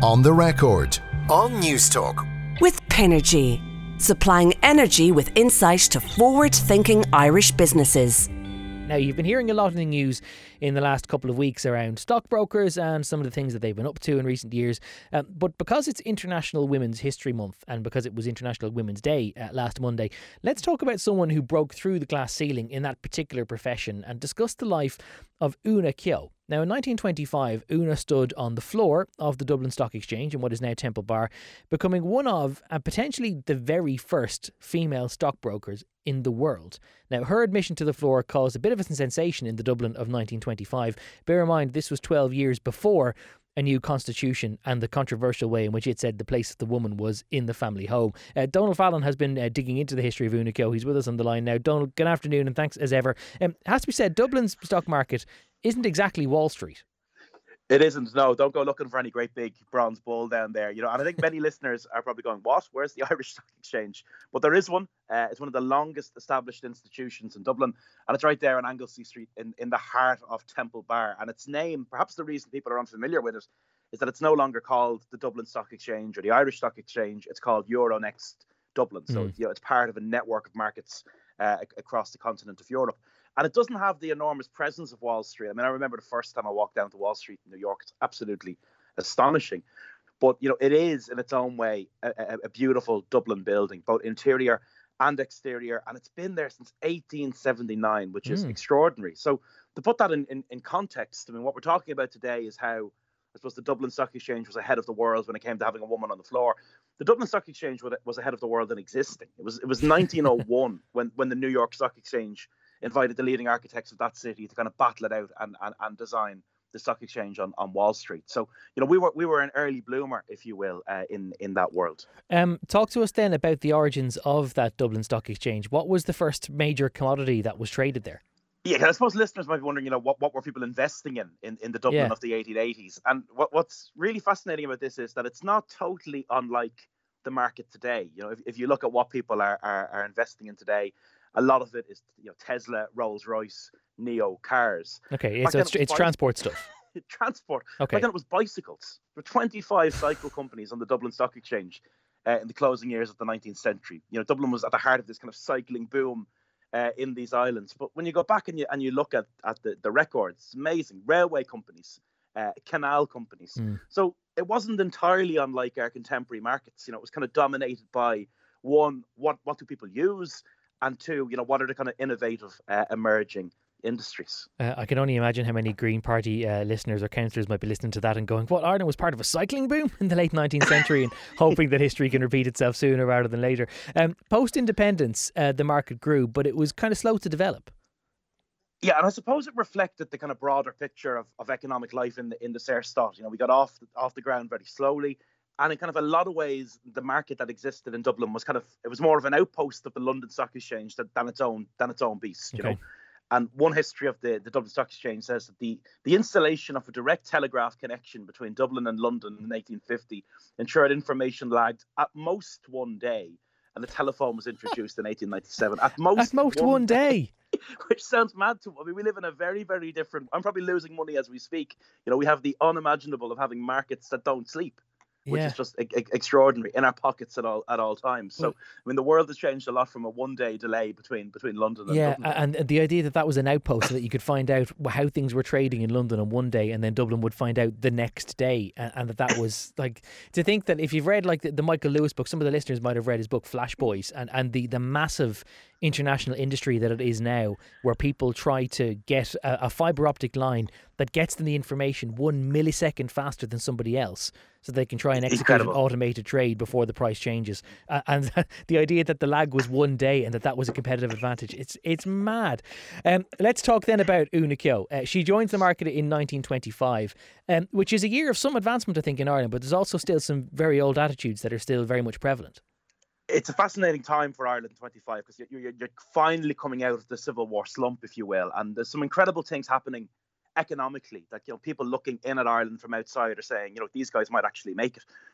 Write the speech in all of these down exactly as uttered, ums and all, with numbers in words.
On the Record on Newstalk. With Pinergy, supplying energy with insight to forward-thinking Irish businesses. Now, you've been hearing a lot in the news in the last couple of weeks around stockbrokers and some of the things that they've been up to in recent years. Um, but because it's International Women's History Month and because it was International Women's Day uh, last Monday, let's talk about someone who broke through the glass ceiling in that particular profession and discuss the life of Una Keogh. Now, in nineteen twenty-five, Una stood on the floor of the Dublin Stock Exchange in what is now Temple Bar, becoming one of, and potentially the very first, female stockbrokers in the world. Now, her admission to the floor caused a bit of a sensation in the Dublin of nineteen twenty-five. Bear in mind, this was twelve years before a new constitution and the controversial way in which it said the place of the woman was in the family home. Uh, Donald Fallon has been uh, digging into the history of Una Keogh. He's with us on the line now. Donald, good afternoon and thanks as ever. Um, it has to be said, Dublin's stock market isn't exactly Wall Street. It isn't, no. Don't go looking for any great big bronze bull down there. You know, and I think many listeners are probably going, what? Where's the Irish Stock Exchange? But there is one. Uh, it's one of the longest established institutions in Dublin. And it's right there on Anglesey Street in, in the heart of Temple Bar. And its name, perhaps the reason people are unfamiliar with it, is that it's no longer called the Dublin Stock Exchange or the Irish Stock Exchange. It's called Euronext Dublin. So, mm. you know, it's part of a network of markets uh, across the continent of Europe. And it doesn't have the enormous presence of Wall Street. I mean, I remember the first time I walked down to Wall Street in New York. It's absolutely astonishing. But, you know, it is in its own way a, a, a beautiful Dublin building, both interior and exterior. And it's been there since eighteen seventy-nine, which is mm. extraordinary. So to put that in, in, in context, I mean, what we're talking about today is how, I suppose, the Dublin Stock Exchange was ahead of the world when it came to having a woman on the floor. The Dublin Stock Exchange was ahead of the world in existing. It was, it was nineteen oh one when, when the New York Stock Exchange invited the leading architects of that city to kind of battle it out and, and, and design the stock exchange on, on Wall Street. So, you know, we were we were an early bloomer, if you will, uh, in, in that world. Um, talk to us then about the origins of that Dublin Stock Exchange. What was the first major commodity that was traded there? Yeah, I suppose listeners might be wondering, you know, what, what were people investing in in, in the Dublin yeah. of the eighteen eighties? And what, what's really fascinating about this is that it's not totally unlike the market today. You know, if, if you look at what people are, are, are investing in today, a lot of it is, you know, Tesla, Rolls-Royce, Neo cars. Okay, so it's, it it's transport stuff. transport. Okay. Back then it was bicycles. There were twenty-five cycle companies on the Dublin Stock Exchange uh, in the closing years of the nineteenth century. You know, Dublin was at the heart of this kind of cycling boom uh, in these islands. But when you go back and you and you look at, at the, the records, it's amazing. Railway companies, uh, canal companies. Mm. So it wasn't entirely unlike our contemporary markets. You know, it was kind of dominated by, one, what, what do people use? And two, you know, what are the kind of innovative uh, emerging industries? Uh, I can only imagine how many Green Party uh, listeners or councillors might be listening to that and going, what, Ireland was part of a cycling boom in the late nineteenth century and hoping that history can repeat itself sooner rather than later. Um, Post-independence, uh, the market grew, but it was kind of slow to develop. Yeah, and I suppose it reflected the kind of broader picture of, of economic life in the in the Saorstát. You know, we got off off the ground very slowly. And in kind of a lot of ways, the market that existed in Dublin was kind of, it was more of an outpost of the London Stock Exchange than, than its own than its own beast, you okay. know. And one history of the, the Dublin Stock Exchange says that the, the installation of a direct telegraph connection between Dublin and London in eighteen fifty ensured information lagged at most one day. And the telephone was introduced in eighteen ninety-seven. At most, at most one, one day. day. Which sounds mad to me. I mean, we live in a very, very different, I'm probably losing money as we speak. You know, we have the unimaginable of having markets that don't sleep. Which yeah. is just e- e- extraordinary in our pockets at all at all times. So, I mean, the world has changed a lot from a one-day delay between between London and yeah, Dublin. And, and the idea that that was an outpost so that you could find out how things were trading in London on one day and then Dublin would find out the next day. And, and that that was, like, to think that if you've read, like, the, the Michael Lewis book, some of the listeners might have read his book, Flash Boys, and, and the, the massive international industry that it is now, where people try to get a, a fibre optic line that gets them the information one millisecond faster than somebody else, so they can try and execute Incredible. an automated trade before the price changes. Uh, and the idea that the lag was one day and that that was a competitive advantage, it's it's mad. Um, let's talk then about Una Keogh. Uh, she joins the market in nineteen twenty-five, um, which is a year of some advancement, I think, in Ireland, but there's also still some very old attitudes that are still very much prevalent. It's a fascinating time for Ireland in twenty-five because you're, you're, you're finally coming out of the Civil War slump, if you will, and there's some incredible things happening economically that, you know, people looking in at Ireland from outside are saying, you know, these guys might actually make it.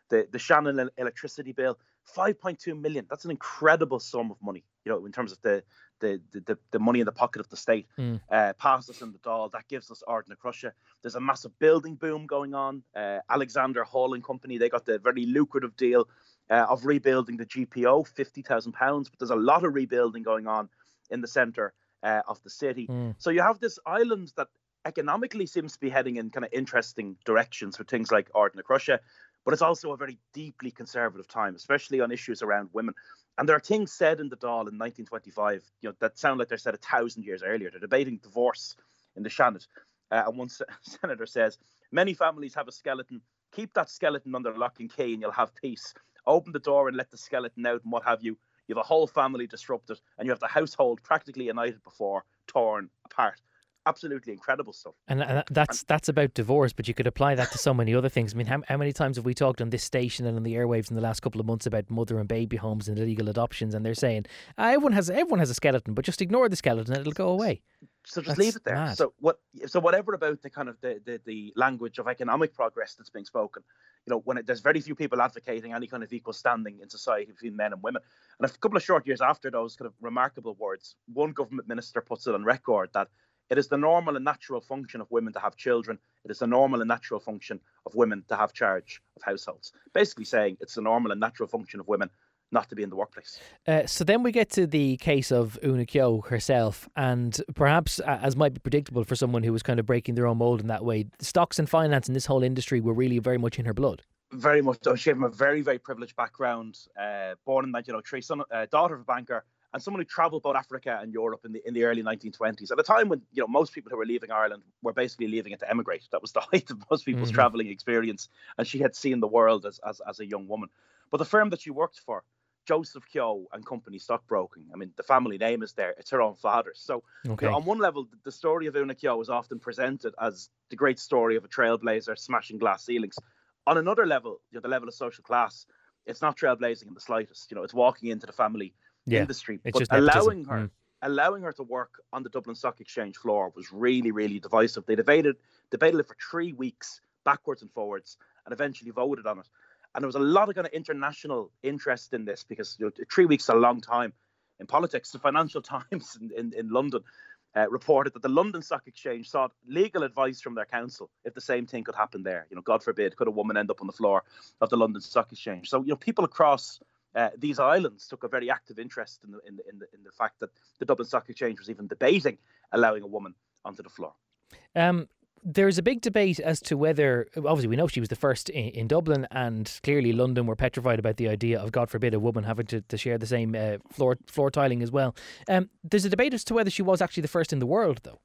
The the Shannon electricity bill, five point two million. That's an incredible sum of money, you know, in terms of the the the, the money in the pocket of the state. Mm. Uh, passes us in the Dáil. That gives us Ardna Crusha. There's a massive building boom going on. Uh, Alexander Hall and Company, they got the very lucrative deal uh, of rebuilding the G P O, fifty thousand pounds. But there's a lot of rebuilding going on in the centre uh, of the city. Mm. So you have this island that economically seems to be heading in kind of interesting directions for things like Ardna Crusha. But it's also a very deeply conservative time, especially on issues around women. And there are things said in the Dáil in nineteen twenty-five, you know, that sound like they're said a thousand years earlier. They're debating divorce in the Shannon. Uh, and one se- senator says, many families have a skeleton. Keep that skeleton under lock and key and you'll have peace. Open the door and let the skeleton out and what have you. You have a whole family disrupted and you have the household practically united before, torn apart. Absolutely incredible stuff. And uh, that's that's about divorce, but you could apply that to so many other things. I mean, how, how many times have we talked on this station and on the airwaves in the last couple of months about mother and baby homes and illegal adoptions, and they're saying ah, everyone has everyone has a skeleton, but just ignore the skeleton and it'll go away. So just That's leave it there. mad. So what? So whatever about the kind of the, the, the language of economic progress that's being spoken, you know, when it, there's very few people advocating any kind of equal standing in society between men and women. And a couple of short years after those kind of remarkable words, one government minister puts it on record that it is the normal and natural function of women to have children. It is the normal and natural function of women to have charge of households. Basically saying it's the normal and natural function of women not to be in the workplace. Uh, so then we get to the case of Una Keogh herself, and perhaps, uh, as might be predictable for someone who was kind of breaking their own mould in that way, stocks and finance in this whole industry were really very much in her blood. Very much so. She came from a very, very privileged background, uh, born in nineteen oh three, son, uh, daughter of a banker, and someone who travelled both Africa and Europe in the in the early nineteen twenties, at a time when, you know, most people who were leaving Ireland were basically leaving it to emigrate. That was the height of most people's Mm-hmm. travelling experience, and she had seen the world as, as as a young woman. But the firm that she worked for, Joseph Keogh and Company Stockbroking, I mean, the family name is there. It's her own father's. So, Okay. you know, on one level, the story of Una Keogh is often presented as the great story of a trailblazer smashing glass ceilings. On another level, you know, the level of social class, it's not trailblazing in the slightest. You know, it's walking into the family Yeah, industry, it's but just nepotism. allowing her, Mm. allowing her to work on the Dublin Stock Exchange floor was really, really divisive. They debated, debated it for three weeks, backwards and forwards, and eventually voted on it. And there was a lot of kind of international interest in this because, you know, three weeks is a long time in politics. The Financial Times in, in, in London uh, reported that the London Stock Exchange sought legal advice from their counsel if the same thing could happen there. You know, God forbid, could a woman end up on the floor of the London Stock Exchange? So, you know, people across uh, these islands took a very active interest in the, in the in the in the fact that the Dublin Stock Exchange was even debating allowing a woman onto the floor. Um, there's a big debate as to whether, obviously we know she was the first in, in Dublin, and clearly London were petrified about the idea of, God forbid, a woman having to, to share the same uh, floor floor tiling as well. Um, there's a debate as to whether she was actually the first in the world, though.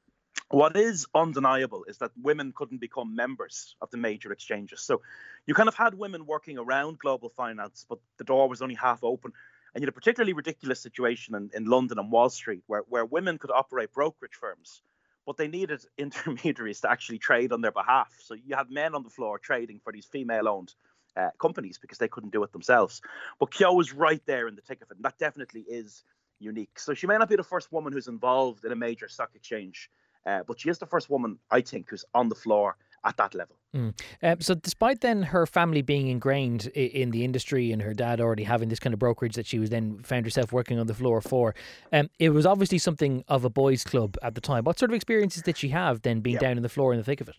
What is undeniable is that women couldn't become members of the major exchanges. So you kind of had women working around global finance, but the door was only half open. And you had a particularly ridiculous situation in, in London and Wall Street where, where women could operate brokerage firms, but they needed intermediaries to actually trade on their behalf. So you had men on the floor trading for these female-owned uh, companies because they couldn't do it themselves. But Keogh was right there in the thick of it, and that definitely is unique. So she may not be the first woman who's involved in a major stock exchange, uh, but she is the first woman, I think, who's on the floor at that level. Mm. Um, so despite then her family being ingrained i- in the industry and her dad already having this kind of brokerage that she was then found herself working on the floor for, um, it was obviously something of a boys' club at the time. What sort of experiences did she have then being Yeah. down on the floor in the thick of it?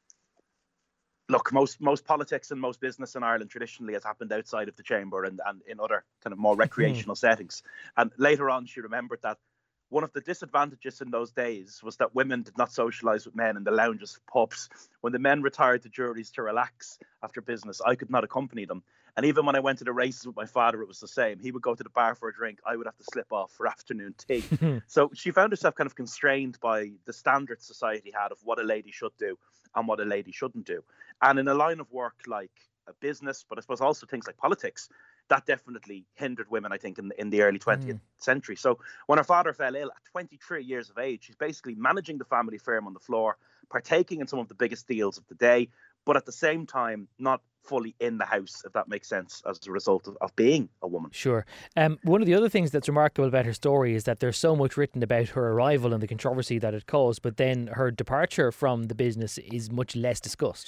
Look, most most politics and most business in Ireland traditionally has happened outside of the chamber and, and in other kind of more recreational settings. And later on, she remembered that one of the disadvantages in those days was that women did not socialise with men in the lounges of pubs. When the men retired to juries to relax after business, I could not accompany them. And even when I went to the races with my father, it was the same. He would go to the bar for a drink. I would have to slip off for afternoon tea. So she found herself kind of constrained by the standards society had of what a lady should do and what a lady shouldn't do. And in a line of work like a business, but I suppose also things like politics, that definitely hindered women, I think, in the, in the early twentieth mm. century. So when her father fell ill at twenty-three years of age, she's basically managing the family firm on the floor, partaking in some of the biggest deals of the day, but at the same time, not fully in the house, if that makes sense, as a result of, of being a woman. Sure. Um, one of the other things that's remarkable about her story is that there's so much written about her arrival and the controversy that it caused, but then her departure from the business is much less discussed.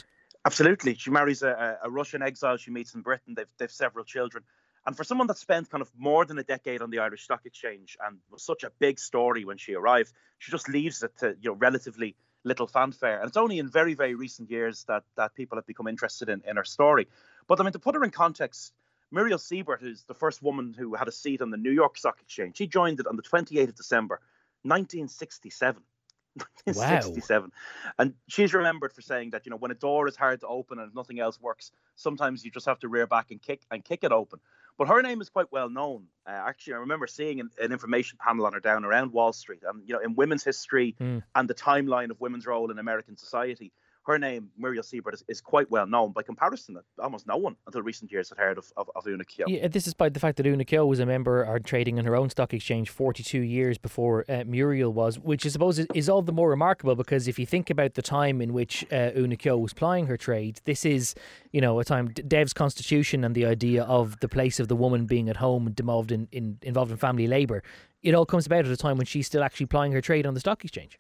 Absolutely. She marries a, a Russian exile she meets in Britain. They've, they've several children. And for someone that spent kind of more than a decade on the Irish Stock Exchange and was such a big story when she arrived, she just leaves it to, you know, relatively little fanfare. And it's only in very, very recent years that that people have become interested in, in her story. But I mean, to put her in context, Muriel Siebert, who's the first woman who had a seat on the New York Stock Exchange, she joined it on the twenty-eighth of December, nineteen sixty-seven. nineteen sixty-seven. Wow. And she's remembered for saying that, you know, when a door is hard to open and if nothing else works, sometimes you just have to rear back and kick and kick it open. But her name is quite well known. Uh, actually, I remember seeing an, an information panel on her down around Wall Street. And, you know, in women's history mm. and the timeline of women's role in American society, her name, Muriel Siebert, is, is quite well known. By comparison, almost no one until recent years had heard of, of, of Una Keogh. Yeah, this is by the fact that Una Keogh was a member or trading in her own stock exchange forty-two years before uh, Muriel was, which I suppose is, is all the more remarkable because if you think about the time in which uh, Una Keogh was plying her trade, this is, you know, a time, Dev's constitution and the idea of the place of the woman being at home and involved in, in, involved in family labour, it all comes about at a time when she's still actually plying her trade on the stock exchange.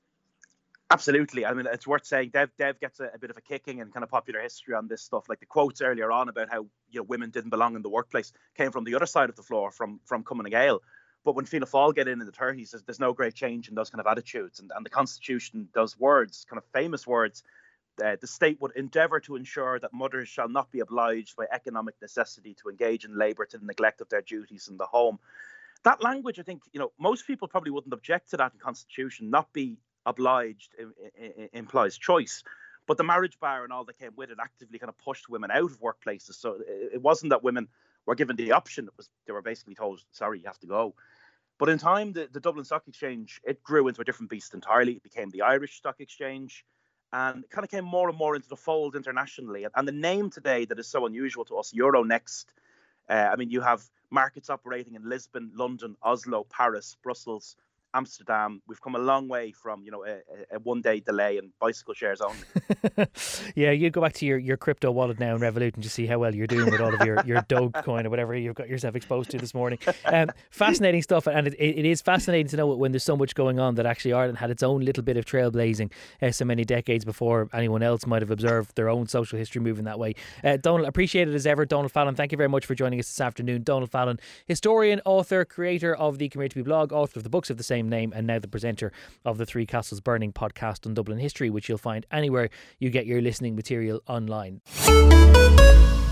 Absolutely. I mean, it's worth saying Dev Dev gets a, a bit of a kicking in kind of popular history on this stuff. Like the quotes earlier on about how, you know, women didn't belong in the workplace came from the other side of the floor, from from Cumann Gael. But when Fianna Fáil get in in the thirties, there's, there's no great change in those kind of attitudes. And, and the Constitution does words, kind of famous words. Uh, the state would endeavour to ensure that mothers shall not be obliged by economic necessity to engage in labour to the neglect of their duties in the home. That language, I think, you know, most people probably wouldn't object to that in Constitution, not be obliged implies choice, but the marriage bar and all that came with it actively kind of pushed women out of workplaces. So it wasn't that women were given the option; it was they were basically told, "Sorry, you have to go." But in time, the, the Dublin Stock Exchange, it grew into a different beast entirely. It became the Irish Stock Exchange, and it kind of came more and more into the fold internationally. And the name today that is so unusual to us, Euronext. Uh, I mean, you have markets operating in Lisbon, London, Oslo, Paris, Brussels, Amsterdam. We've come a long way from, you know, a, a one day delay and bicycle shares only. Yeah, you go back to your, your crypto wallet now in Revolut and just see how well you're doing with all of your, your Dogecoin or whatever you've got yourself exposed to this morning. Um, fascinating stuff, and it, it is fascinating to know when there's so much going on that actually Ireland had its own little bit of trailblazing uh, so many decades before anyone else might have observed their own social history moving that way. Uh, Donald, appreciate it as ever. Donald Fallon, thank you very much for joining us this afternoon. Donald Fallon, historian, author, creator of the Come Here To Me blog, author of the books of the same name, and now the presenter of the Three Castles Burning podcast on Dublin history, which you'll find anywhere you get your listening material online.